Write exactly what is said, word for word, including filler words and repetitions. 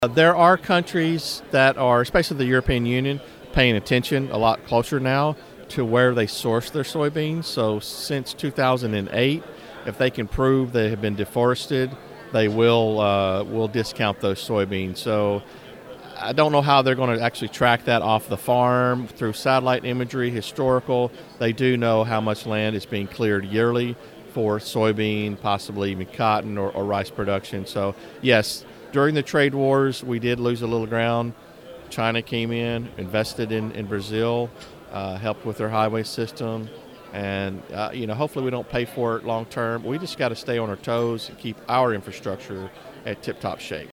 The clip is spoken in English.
Uh, There are countries that are, especially the European Union, paying attention a lot closer now to where they source their soybeans. So since two thousand eight, if they can prove they have been deforested, they will uh, will discount those soybeans. So I don't know how they're going to actually track that off the farm through satellite imagery, historical. They do know how much land is being cleared yearly for soybean, possibly even cotton or, or rice production. So yes, during the trade wars, we did lose a little ground. China came in, invested in, in Brazil, uh, helped with their highway system, and uh, you know, hopefully we don't pay for it long term. We just got to stay on our toes and keep our infrastructure at tip-top shape.